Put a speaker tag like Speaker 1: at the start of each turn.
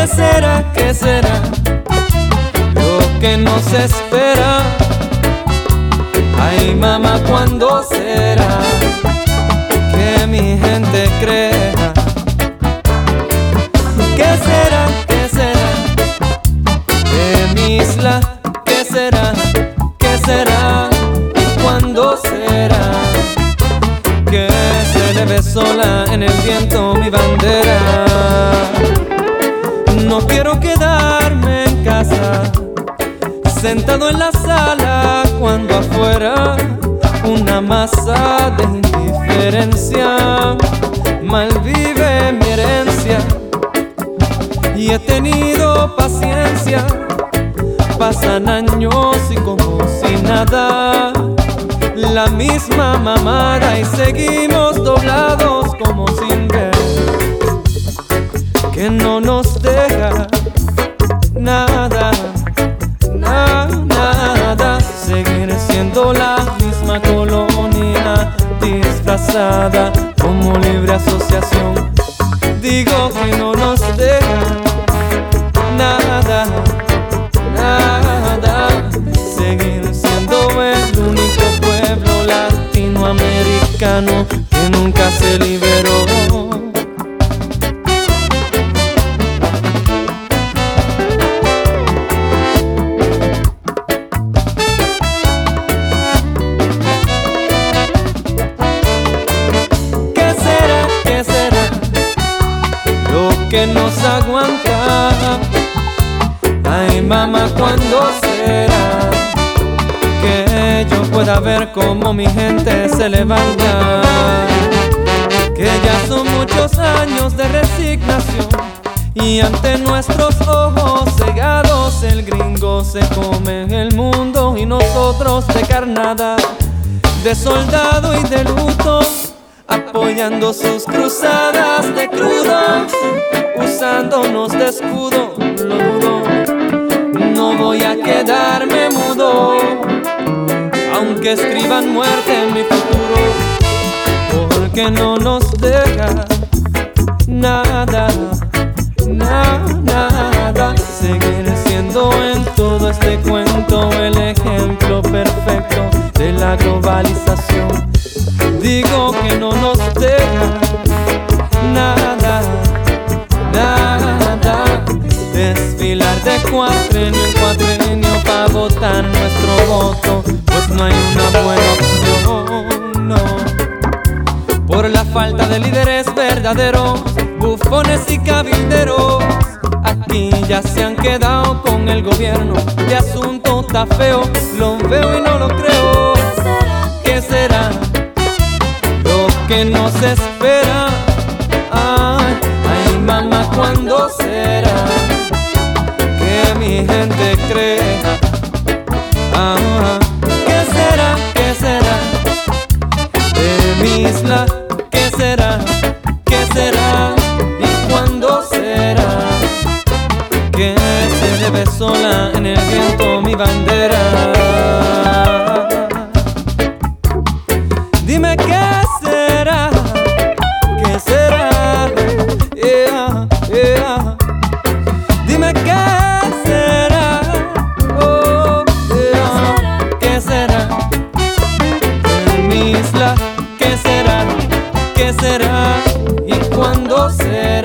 Speaker 1: ¿Qué será? ¿Qué será? Lo que nos espera. Ay, mamá, ¿cuándo será que mi gente crea? ¿Qué será? ¿Qué será? De mi isla, ¿qué será? ¿Qué será? ¿Y cuándo será que se le ve sola en el viento mi bandera? No quiero quedarme en casa, sentado en la sala, cuando afuera una masa de indiferencia malvive mi herencia. Y he tenido paciencia, pasan años y como si nada, la misma mamada y seguimos doblados como sin ver, que no nos deja nada, nada, seguir siendo la misma colonia disfrazada como libre asociación. Digo que no nos deja nada, seguir siendo el único pueblo latinoamericano que nunca se liberó. Que nos aguanta. Ay, mamá, ¿cuándo será que yo pueda ver cómo mi gente se levanta? Que ya son muchos años de resignación y ante nuestros ojos cegados el gringo se come el mundo y nosotros de carnada, de soldado y de luto, apoyando sus cruzadas de crudo, usándonos de escudo. Lo dudo, no voy a quedarme mudo, aunque escriban muerte en mi futuro, porque no nos deja nada, seguir siendo en todo este cuento el ejemplo perfecto de la globalización. Digo que no nos deja nada, desfilar de cuatrenio en cuatrenio para votar nuestro voto, pues no hay una buena opción, no. Por la falta de líderes verdaderos, bufones y cabilderos, aquí ya se han quedado con el gobierno. El asunto está feo, lo veo y no lo creo. ¿Qué será lo que nos espera? Ay, ay, mamá, ¿cuándo será que mi gente crea? ¿Qué será? ¿Qué será? De mi isla, ¿qué será? ¿Qué será? ¿Y cuándo será que se le ve sola en el viento mi bandera? Dime qué será, qué será, yeah. Dime qué será, oh, yeah. ¿Qué será? En mi isla, ¿qué será? ¿Qué será? ¿Y cuándo será